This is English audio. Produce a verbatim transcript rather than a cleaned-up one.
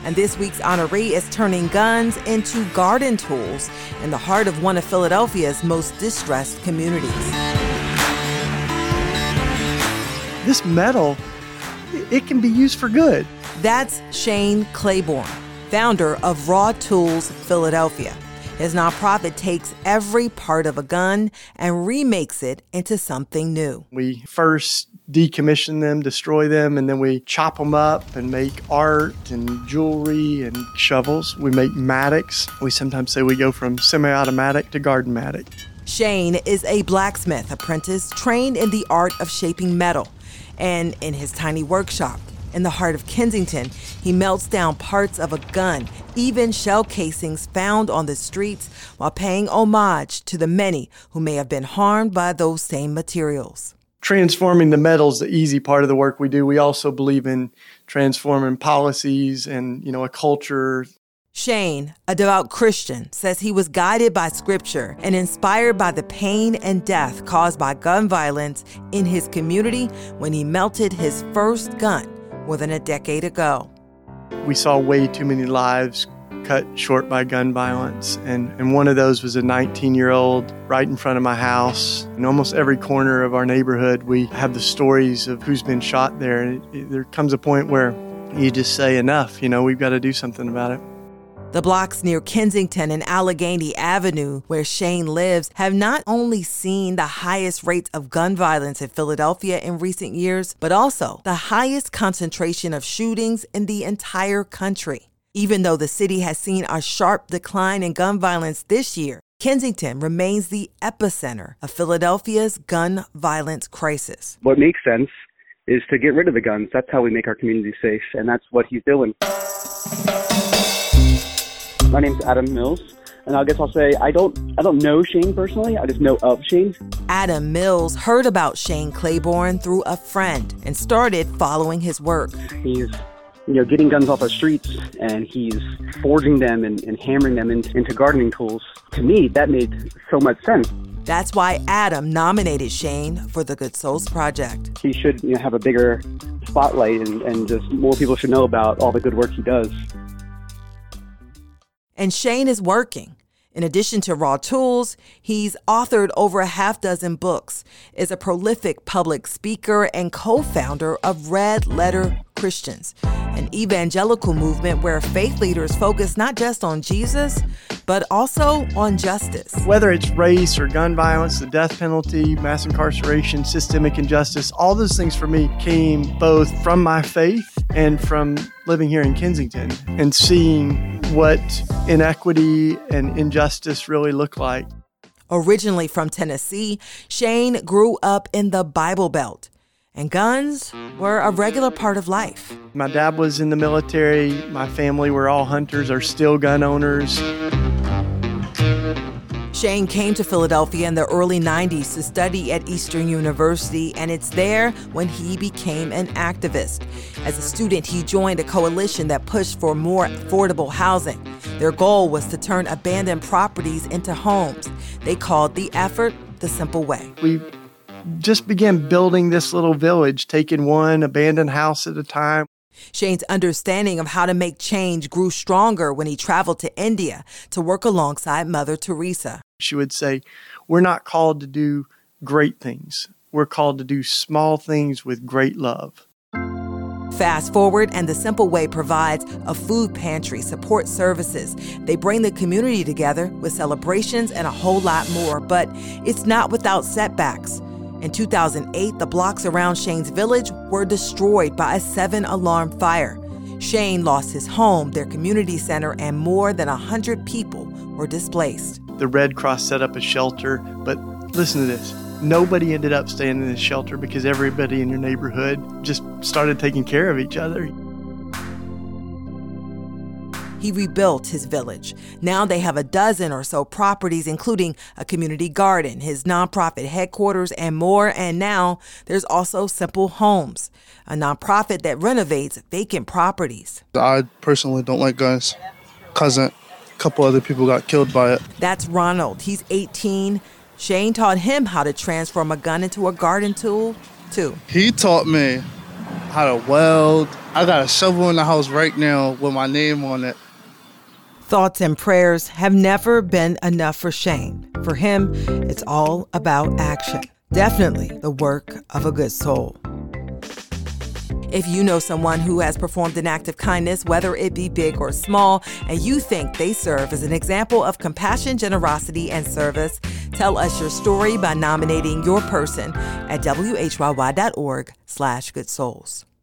And this week's honoree is turning guns into garden tools in the heart of one of Philadelphia's most distressed communities. This metal, it can be used for good. That's Shane Claiborne, founder of Raw Tools Philadelphia. His nonprofit takes every part of a gun and remakes it into something new. We first decommission them, destroy them, and then we chop them up and make art and jewelry and shovels. We make mattocks. We sometimes say we go from semi-automatic to garden-matic. Shane is a blacksmith apprentice trained in the art of shaping metal. And in his tiny workshop in the heart of Kensington, he melts down parts of a gun, even shell casings found on the streets, while paying homage to the many who may have been harmed by those same materials. Transforming the metal is the easy part of the work we do. We also believe in transforming policies and, you know, a culture. Shane, a devout Christian, says he was guided by scripture and inspired by the pain and death caused by gun violence in his community when he melted his first gun more than a decade ago. We saw way too many lives cut short by gun violence, and, and one of those was a nineteen-year-old right in front of my house. In almost every corner of our neighborhood, we have the stories of who's been shot there. And it, it, there comes a point where you just say, enough, you know, we've got to do something about it. The blocks near Kensington and Allegheny Avenue, where Shane lives, have not only seen the highest rates of gun violence in Philadelphia in recent years, but also the highest concentration of shootings in the entire country. Even though the city has seen a sharp decline in gun violence this year, Kensington remains the epicenter of Philadelphia's gun violence crisis. What makes sense is to get rid of the guns. That's how we make our community safe, and that's what he's doing. My name's Adam Mills, and I guess I'll say I don't I don't know Shane personally. I just know of Shane. Adam Mills heard about Shane Claiborne through a friend and started following his work. He's, you know, getting guns off the streets, and he's forging them and, and hammering them into, into gardening tools. To me, that made so much sense. That's why Adam nominated Shane for the Good Souls Project. He should, you know, have a bigger spotlight, and, and just more people should know about all the good work he does. And Shane is working. In addition to Raw Tools, he's authored over a half dozen books, is a prolific public speaker, and co-founder of Red Letter Christians, an evangelical movement where faith leaders focus not just on Jesus, but also on justice. Whether it's race or gun violence, the death penalty, mass incarceration, systemic injustice, all those things for me came both from my faith and from living here in Kensington and seeing what inequity and injustice really look like. Originally from Tennessee, Shane grew up in the Bible Belt, and guns were a regular part of life. My dad was in the military. My family were all hunters, are still gun owners. Shane came to Philadelphia in the early nineties to study at Eastern University, and it's there when he became an activist. As a student, he joined a coalition that pushed for more affordable housing. Their goal was to turn abandoned properties into homes. They called the effort The Simple Way. We just began building this little village, taking one abandoned house at a time. Shane's understanding of how to make change grew stronger when he traveled to India to work alongside Mother Teresa. She would say, we're not called to do great things. We're called to do small things with great love. Fast forward, and The Simple Way provides a food pantry, support services. They bring the community together with celebrations and a whole lot more, but it's not without setbacks. In two thousand eight, the blocks around Shane's village were destroyed by a seven-alarm fire. Shane lost his home, their community center, and more than one hundred people were displaced. The Red Cross set up a shelter, but listen to this. Nobody ended up staying in this shelter because everybody in your neighborhood just started taking care of each other. He rebuilt his village. Now they have a dozen or so properties, including a community garden, his nonprofit headquarters, and more. And now there's also Simple Homes, a nonprofit that renovates vacant properties. I personally don't like guns because a couple other people got killed by it. That's Ronald. He's eighteen. Shane taught him how to transform a gun into a garden tool, too. He taught me how to weld, I got a shovel in the house right now with my name on it. Thoughts and prayers have never been enough for Shane. For him, it's all about action. Definitely the work of a good soul. If you know someone who has performed an act of kindness, whether it be big or small, and you think they serve as an example of compassion, generosity, and service, tell us your story by nominating your person at W H Y Y dot org slash good souls.